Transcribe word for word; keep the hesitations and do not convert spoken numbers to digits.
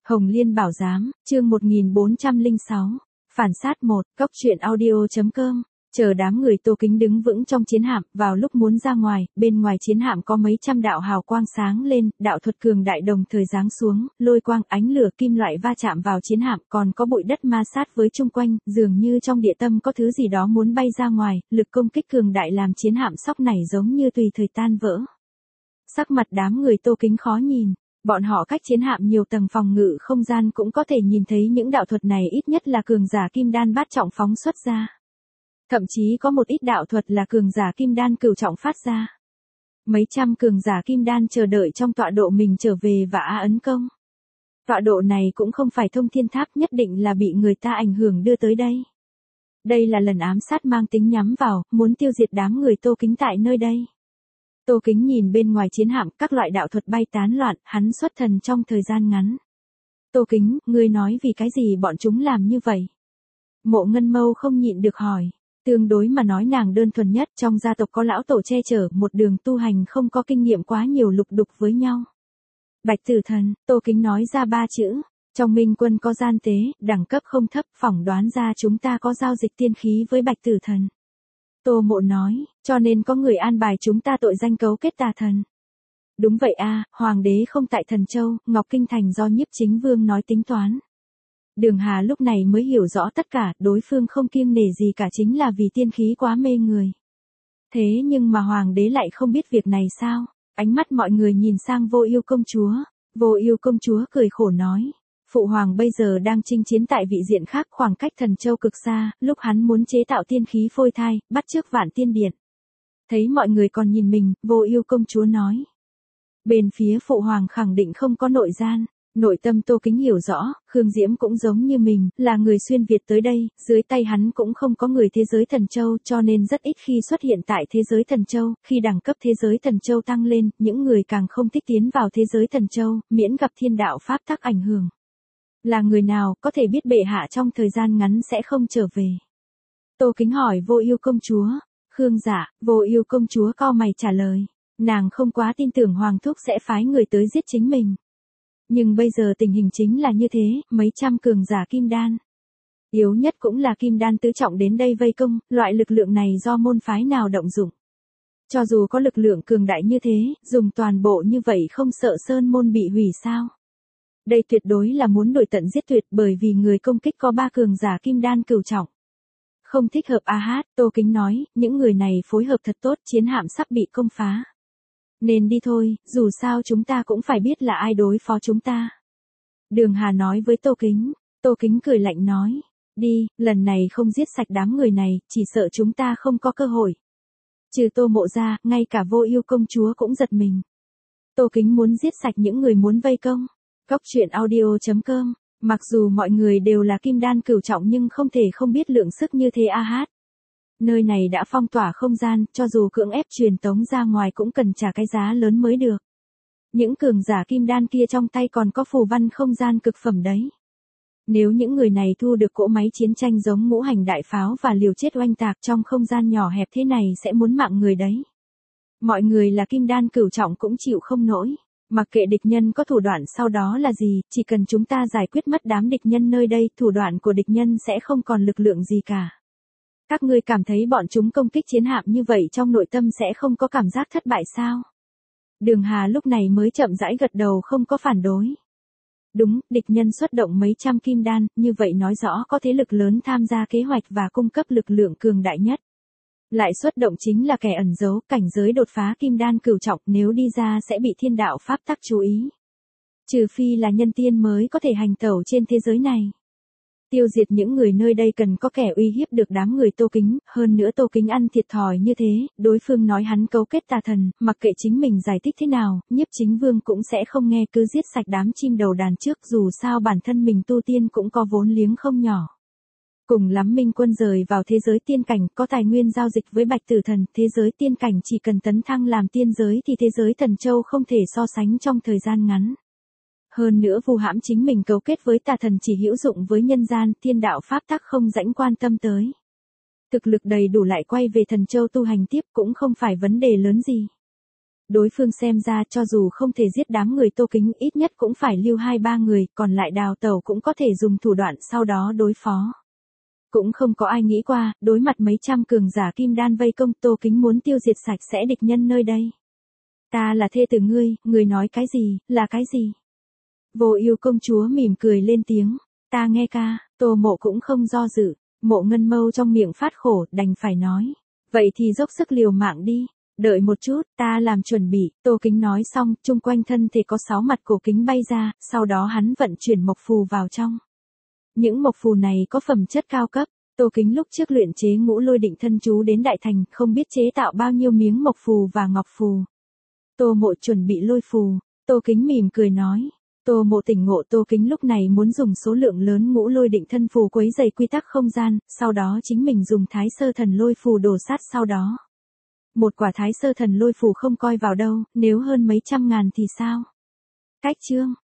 Hồng Liên Bảo Giám, chương một nghìn bốn trăm lẻ sáu, Phản sát một, Cốc truyện audio.com. Chờ đám người Tô Kính đứng vững trong chiến hạm, vào lúc muốn ra ngoài, bên ngoài chiến hạm có mấy trăm đạo hào quang sáng lên, đạo thuật cường đại đồng thời giáng xuống, lôi quang, ánh lửa, kim loại va chạm vào chiến hạm, còn có bụi đất ma sát với chung quanh, dường như trong địa tâm có thứ gì đó muốn bay ra ngoài, lực công kích cường đại làm chiến hạm sóc nảy giống như tùy thời tan vỡ. Sắc mặt đám người Tô Kính khó nhìn. Bọn họ cách chiến hạm nhiều tầng phòng ngự không gian cũng có thể nhìn thấy những đạo thuật này ít nhất là cường giả kim đan bát trọng phóng xuất ra. Thậm chí có một ít đạo thuật là cường giả kim đan cửu trọng phát ra. Mấy trăm cường giả kim đan chờ đợi trong tọa độ mình trở về và á ấn công. Tọa độ này cũng không phải thông thiên tháp, nhất định là bị người ta ảnh hưởng đưa tới đây. Đây là lần ám sát mang tính nhắm vào, muốn tiêu diệt đám người Tô Kính tại nơi đây. Tô Kính nhìn bên ngoài chiến hạm, các loại đạo thuật bay tán loạn, hắn xuất thần trong thời gian ngắn. Tô Kính, ngươi nói vì cái gì bọn chúng làm như vậy? Mộ Ngân Mâu không nhịn được hỏi. Tương đối mà nói nàng đơn thuần nhất, trong gia tộc có lão tổ che chở, một đường tu hành không có kinh nghiệm quá nhiều lục đục với nhau. Bạch Tử Thần, Tô Kính nói ra ba chữ. Trong Minh Quân có gian tế, đẳng cấp không thấp, phỏng đoán ra chúng ta có giao dịch tiên khí với Bạch Tử Thần. Tô Mộ nói, cho nên có người an bài chúng ta tội danh cấu kết tà thần. Đúng vậy a, Hoàng đế không tại Thần Châu, Ngọc Kinh Thành do Nhiếp Chính Vương nói tính toán. Đường Hà lúc này mới hiểu rõ tất cả, đối phương không kiêng nể gì cả chính là vì tiên khí quá mê người. Thế nhưng mà Hoàng đế lại không biết việc này sao? Ánh mắt mọi người nhìn sang Vô Ưu công chúa. Vô Ưu công chúa cười khổ nói. Phụ hoàng bây giờ đang chinh chiến tại vị diện khác, khoảng cách Thần Châu cực xa, lúc hắn muốn chế tạo tiên khí phôi thai, bắt chước Vạn Tiên Điện. Thấy mọi người còn nhìn mình, Vô Ưu công chúa nói. Bên phía phụ hoàng khẳng định không có nội gian. Nội tâm Tô Kính hiểu rõ, Khương Diễm cũng giống như mình, là người xuyên Việt tới đây, dưới tay hắn cũng không có người thế giới Thần Châu cho nên rất ít khi xuất hiện tại thế giới Thần Châu, khi đẳng cấp thế giới Thần Châu tăng lên, những người càng không thích tiến vào thế giới Thần Châu, miễn gặp thiên đạo pháp tắc ảnh hưởng. Là người nào có thể biết bệ hạ trong thời gian ngắn sẽ không trở về? Tô Kính hỏi Vô Ưu công chúa. Khương Dạ, Vô Ưu công chúa cau mày trả lời. Nàng không quá tin tưởng Hoàng thúc sẽ phái người tới giết chính mình. Nhưng bây giờ tình hình chính là như thế, mấy trăm cường giả kim đan. Yếu nhất cũng là kim đan tứ trọng đến đây vây công, loại lực lượng này do môn phái nào động dụng. Cho dù có lực lượng cường đại như thế, dùng toàn bộ như vậy không sợ sơn môn bị hủy sao? Đây tuyệt đối là muốn đuổi tận giết tuyệt, bởi vì người công kích có ba cường giả kim đan cửu trọng. Không thích hợp a hát, Tô Kính nói, những người này phối hợp thật tốt, chiến hạm sắp bị công phá. Nên đi thôi, dù sao chúng ta cũng phải biết là ai đối phó chúng ta. Đường Hà nói với Tô Kính. Tô Kính cười lạnh nói. Đi, lần này không giết sạch đám người này, chỉ sợ chúng ta không có cơ hội. Trừ Tô Mộ ra, ngay cả Vô Ưu công chúa cũng giật mình. Tô Kính muốn giết sạch những người muốn vây công. Cốc truyện audio.com. Mặc dù mọi người đều là kim đan cửu trọng nhưng không thể không biết lượng sức như thế a hát. Nơi này đã phong tỏa không gian, cho dù cưỡng ép truyền tống ra ngoài cũng cần trả cái giá lớn mới được. Những cường giả kim đan kia trong tay còn có phù văn không gian cực phẩm đấy. Nếu những người này thu được cỗ máy chiến tranh giống ngũ hành đại pháo và liều chết oanh tạc trong không gian nhỏ hẹp thế này sẽ muốn mạng người đấy. Mọi người là kim đan cửu trọng cũng chịu không nổi. Mặc kệ địch nhân có thủ đoạn sau đó là gì, chỉ cần chúng ta giải quyết mất đám địch nhân nơi đây, thủ đoạn của địch nhân sẽ không còn lực lượng gì cả. Các ngươi cảm thấy bọn chúng công kích chiến hạm như vậy trong nội tâm sẽ không có cảm giác thất bại sao? Đường Hà lúc này mới chậm rãi gật đầu không có phản đối. Đúng, địch nhân xuất động mấy trăm kim đan, như vậy nói rõ có thế lực lớn tham gia kế hoạch và cung cấp lực lượng cường đại nhất. Lại xuất động chính là kẻ ẩn giấu, cảnh giới đột phá kim đan cửu trọng, nếu đi ra sẽ bị thiên đạo pháp tắc chú ý. Trừ phi là nhân tiên mới có thể hành tẩu trên thế giới này. Tiêu diệt những người nơi đây cần có kẻ uy hiếp được đám người Tô Kính, hơn nữa Tô Kính ăn thiệt thòi như thế, đối phương nói hắn cấu kết tà thần, mặc kệ chính mình giải thích thế nào, Nhiếp Chính Vương cũng sẽ không nghe, cứ giết sạch đám chim đầu đàn trước, dù sao bản thân mình tu tiên cũng có vốn liếng không nhỏ. Cùng lắm Minh Quân rời vào thế giới tiên cảnh, có tài nguyên giao dịch với Bạch Tử Thần, thế giới tiên cảnh chỉ cần tấn thăng làm tiên giới thì thế giới Thần Châu không thể so sánh trong thời gian ngắn. Hơn nữa vu hãm chính mình cấu kết với tà thần chỉ hữu dụng với nhân gian, thiên đạo pháp tắc không rãnh quan tâm tới. Thực lực đầy đủ lại quay về Thần Châu tu hành tiếp cũng không phải vấn đề lớn gì. Đối phương xem ra cho dù không thể giết đám người Tô Kính ít nhất cũng phải lưu hai ba người, còn lại đào tẩu cũng có thể dùng thủ đoạn sau đó đối phó. Cũng không có ai nghĩ qua, đối mặt mấy trăm cường giả kim đan vây công Tô Kính muốn tiêu diệt sạch sẽ địch nhân nơi đây. Ta là thê tử ngươi, ngươi nói cái gì, là cái gì? Vô Ưu công chúa mỉm cười lên tiếng, ta nghe ca, Tô Mộ cũng không do dự, Mộ Ngân Mâu trong miệng phát khổ đành phải nói. Vậy thì dốc sức liều mạng đi, đợi một chút, ta làm chuẩn bị, Tô Kính nói xong, chung quanh thân thể có sáu mặt cổ kính bay ra, sau đó hắn vận chuyển mộc phù vào trong. Những mộc phù này có phẩm chất cao cấp, Tô Kính lúc trước luyện chế Ngũ Lôi Định Thân Chú đến đại thành, không biết chế tạo bao nhiêu miếng mộc phù và ngọc phù. Tô Mộ chuẩn bị lôi phù, Tô Kính mỉm cười nói. Tô Mộ tỉnh ngộ Tô Kính lúc này muốn dùng số lượng lớn Ngũ Lôi Định Thân Phù quấy rầy quy tắc không gian, sau đó chính mình dùng Thái Sơ Thần Lôi Phù đổ sát sau đó. Một quả Thái Sơ Thần Lôi Phù không coi vào đâu, nếu hơn mấy trăm ngàn thì sao? Cách chương